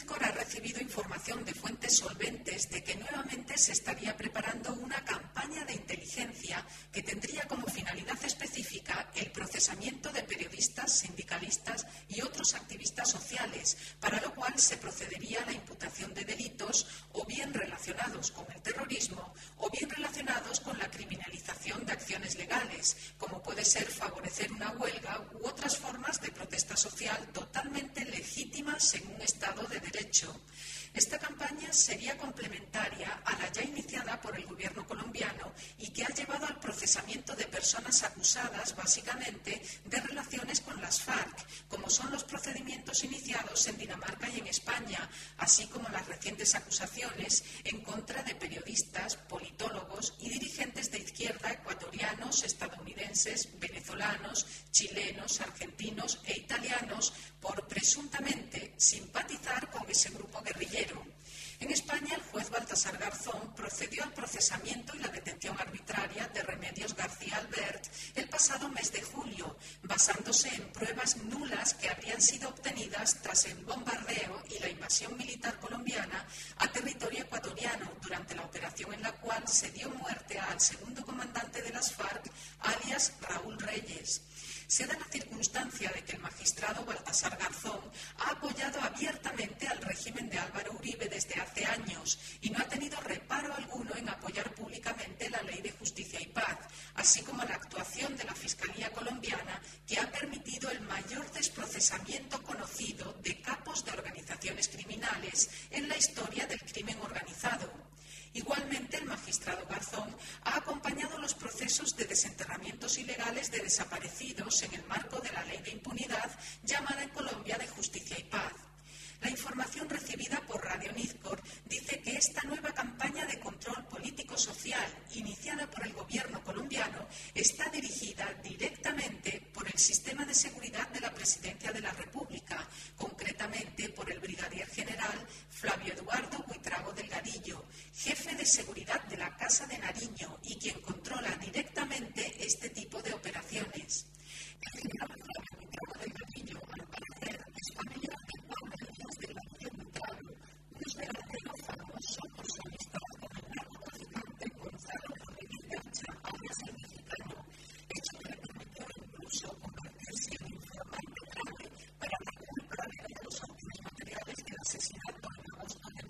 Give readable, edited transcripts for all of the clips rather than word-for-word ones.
Nizcor ha recibido información de fuentes solventes de que nuevamente se estaría preparando una campaña de inteligencia que tendría como finalidad específica el procesamiento de periodistas, sindicalistas y otros activistas sociales, para lo cual se procedería a la imputación de delitos o bien relacionados con el terrorismo o bien relacionados con la criminalización de acciones legales, como puede ser favorecer una huelga u otras formas de protesta social totalmente legítimas en un Estado de Derecho. Esta campaña sería complementaria a la ya iniciada por el gobierno colombiano y que ha llevado al procesamiento de personas acusadas básicamente de relaciones con las FARC, como son los procedimientos iniciados en Dinamarca y en España, así como las recientes acusaciones en contra de periodistas, politólogos y dirigentes de izquierda ecuatorianos, estadounidenses, venezolanos, chilenos, argentinos e italianos por presuntamente simpatizar con ese grupo guerrillero. En España, el juez Baltasar Garzón procedió al procesamiento y la detención arbitraria de Remedios García Albert el pasado mes de julio, basándose en pruebas nulas que habrían sido obtenidas tras el bombardeo y la invasión militar colombiana a territorio ecuatoriano, durante la operación en la cual se dio muerte al segundo comandante de las FARC, alias Raúl Reyes. Se da la circunstancia de que el magistrado Baltasar Garzón ha apoyado abiertamente al régimen de Álvaro Uribe desde hace años y no ha tenido reparo alguno en apoyar públicamente la Ley de Justicia y Paz, así como la actuación de la Fiscalía colombiana, que ha permitido el mayor desprocesamiento conocido de capos de organizaciones criminales en la historia del crimen organizado. Igualmente, el magistrado Garzón ha acompañado los procesos de desenterramientos ilegales de desaparecidos en el marco de la Ley de Impunidad, llamada en Colombia de Justicia y Paz. La información recibida por Radio Nizcor dice que esta nueva campaña de control político-social, iniciada por el gobierno colombiano, está dirigida directamente por el Sistema de Seguridad de la Presidencia de la República, concretamente por el brigadier general Flavio Eduardo Buitrago Delgadillo, jefe de seguridad de la Casa de Nariño y quien controla directamente este tipo de operaciones. El general Flavio Buitrago Delgadillo, al parecer, es familiar de Pablo Elías Delgadillo Buitrago, un esmeraldero famoso por su amistad con el narcotraficante Gonzalo Rodríguez Garcha, alias el Mexicano, hecho que le permitió incluso convertirse en informante clave para la culpa de los autores materiales del asesinato en agosto de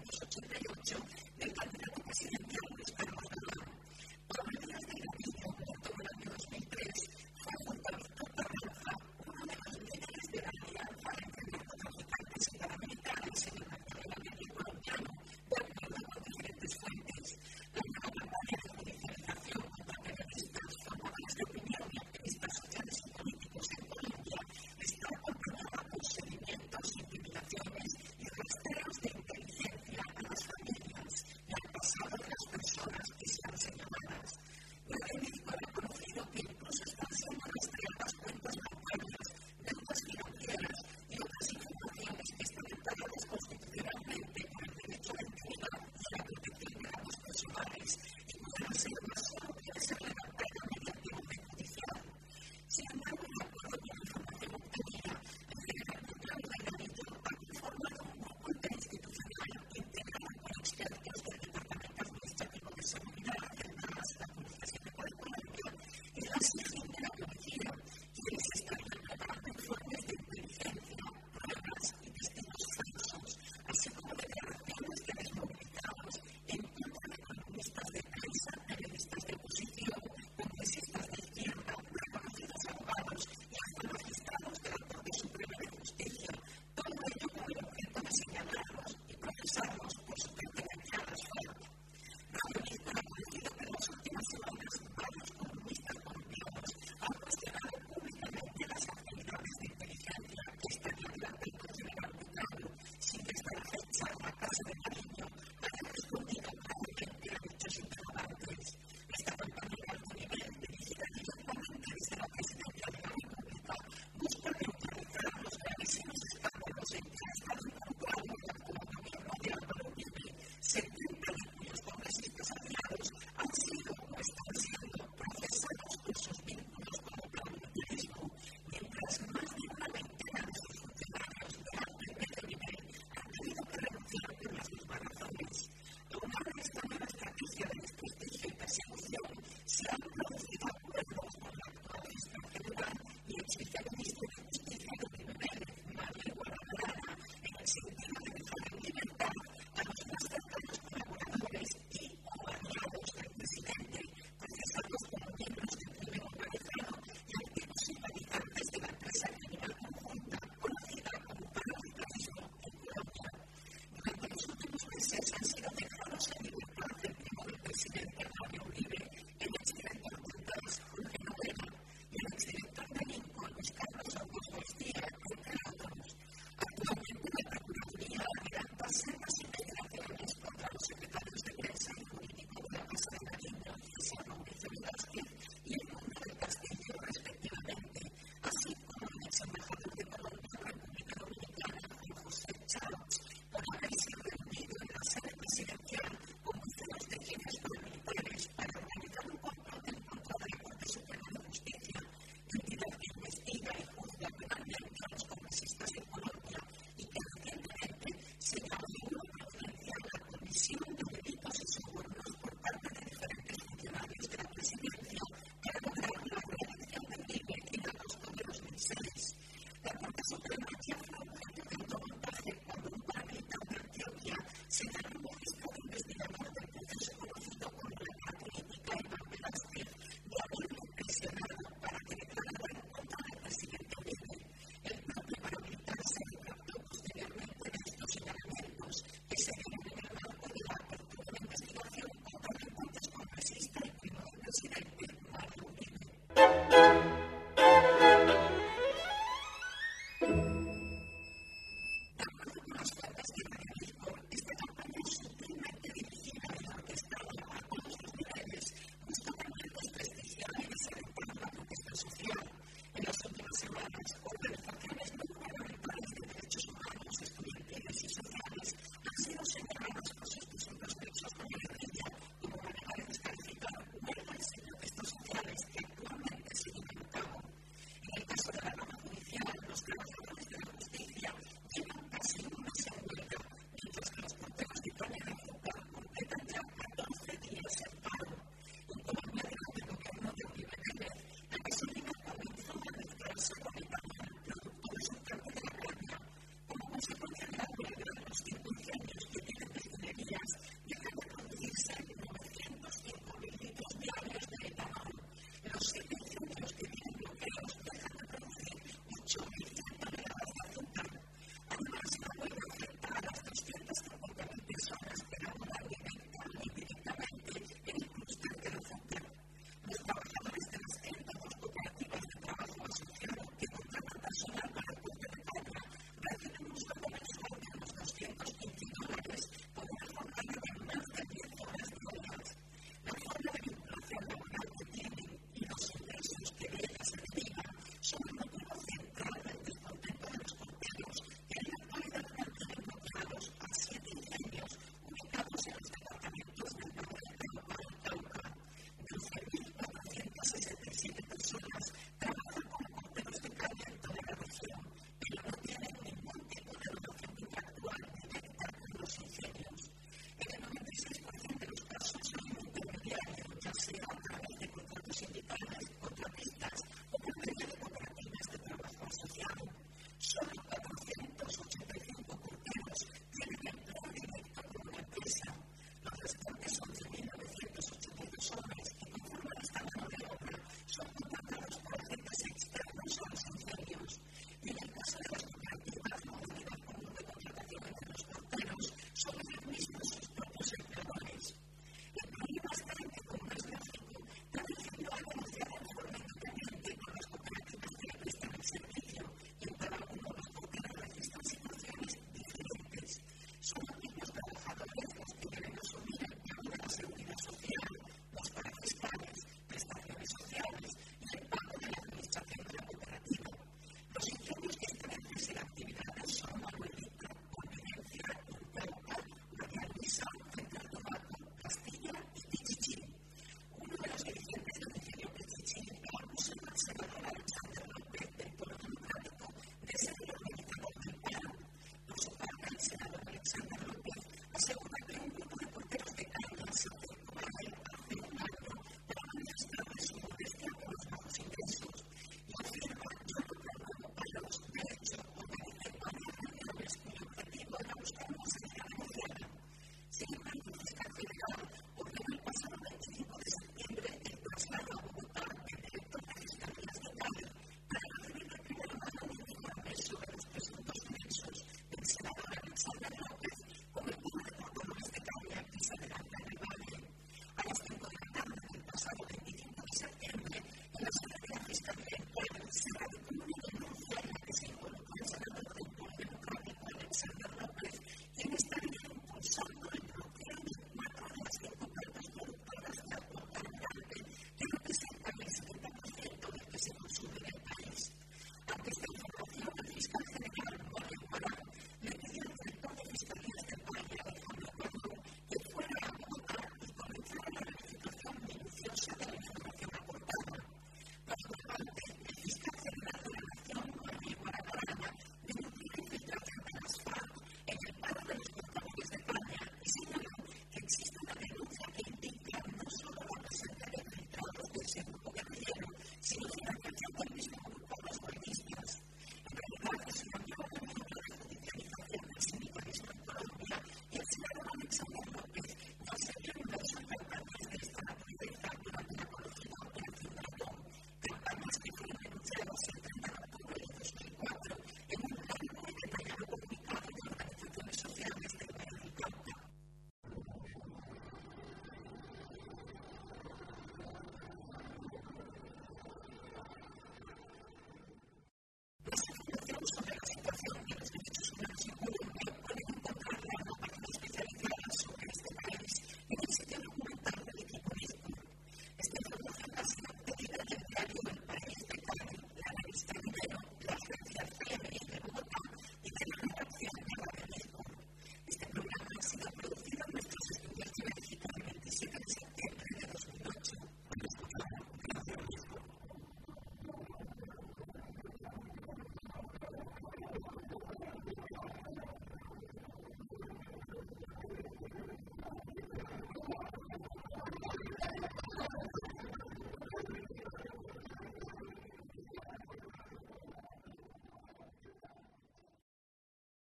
1988 del candidato presidencial Luis Carlos Galán. Pablo Elías Delgadillo, muerto en el año 2003, fue junto a Víctor Carranza uno de los líderes de la alianza entre narcotraficantes y paramilitares en el Magdalena Medio colombiano, de acuerdo con diferentes fuentes. La nueva campaña de judicialización contra periodistas, formadores de opinión y activistas sociales y políticos en Colombia está acompañada por seguimientos, intimidaciones y rastreos de inteligencia a las familias y al pasado de las personas que sean señaladas. Radio Nizcor ha conocido que incluso están siendo rastreadas cuentas bancarias, deudas financieras y otras informaciones que están amparadas constitucionalmente por el derecho a la intimidad y a la protección de datos personales y cuya reserva solo puede ser levantada mediante orden judicial. Sin embargo, de acuerdo con la información obtenida, el general Buitrago Delgadillo ha conformado un grupo interinstitucional integrado por expertos del Departamento Administrativo de Seguridad, el DAS, la